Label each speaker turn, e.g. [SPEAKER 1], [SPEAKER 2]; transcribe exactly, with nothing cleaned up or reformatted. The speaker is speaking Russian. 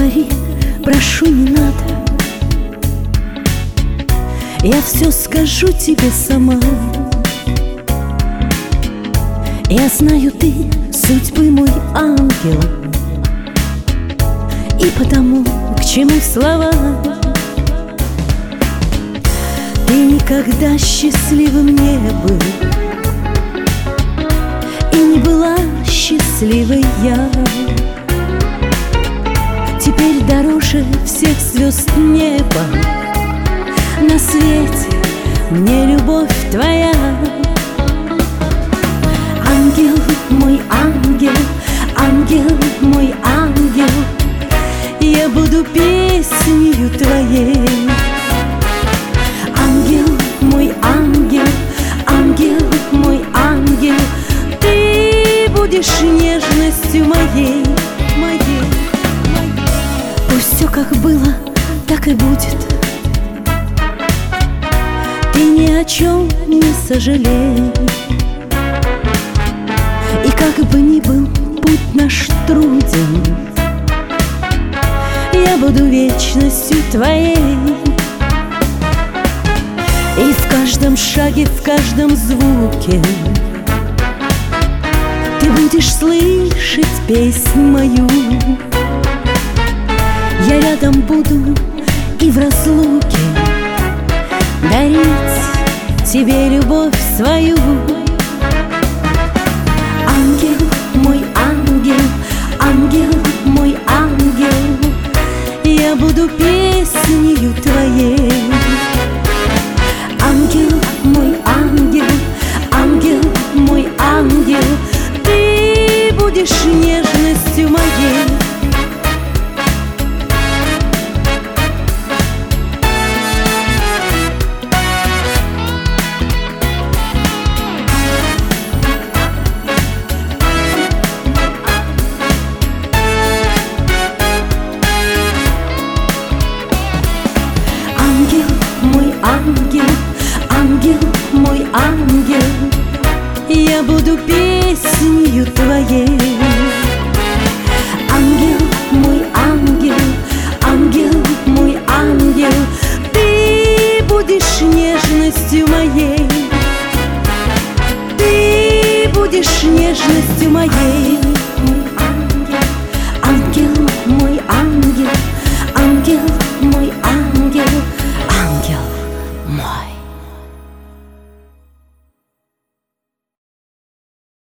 [SPEAKER 1] говори, прошу, не надо. Я все скажу тебе сама. Я знаю, ты судьбы мой ангел, и потому к чему слова? Ты никогда счастливым не был, и не была счастливой я. Теперь дороже всех звезд неба на свете мне любовь твоя. Ангел, мой ангел, ангел, мой ангел, я буду песнью твоей. Ангел, мой ангел, ангел, мой ангел, ты будешь нежностью моей, моей, моей. Пусть все как было, так и будет. Ты ни о чем не сожалей. И как бы ни был путь наш труден, я буду вечностью твоей. И в каждом шаге, в каждом звуке ты будешь слышать песнь мою. Я рядом буду и в разлуке дарить тебе любовь свою. Ангел, мой ангел, ангел, мой ангел, я буду песнью твоей. Ангел, мой ангел, ангел, мой ангел, ты будешь нежностью моей. Ангел, ангел, мой ангел, я буду песнью твоей. Ангел, мой ангел, ангел, мой ангел, ты будешь нежностью моей. Ты будешь нежностью моей.